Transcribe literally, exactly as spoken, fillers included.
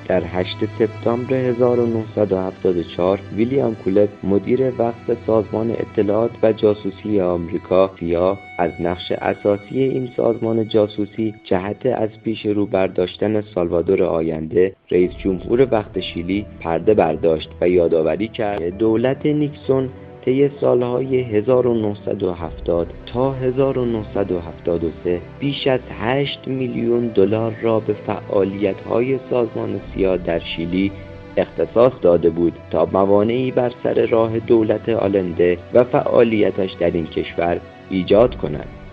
در هشتم سپتامبر هزار و نهصد و هفتاد و چهار ویلیام کولب مدیر وقت سازمان اطلاعات و جاسوسی آمریکا سیا از نقش اساسی این سازمان جاسوسی جهت از پیش رو برداشتن سالوادور آینده رئیس جمهور وقت شیلی پرده برداشت و یادآوری کرد دولت نیکسون طی سالهای هزار و نهصد و هفتاد تا هزار و نهصد و هفتاد و سه بیش از هشت میلیون دلار را به فعالیت‌های سازمان سیا در شیلی اختصاص داده بود تا موانعی بر سر راه دولت آلنده و فعالیتش در این کشور ایجاد کند.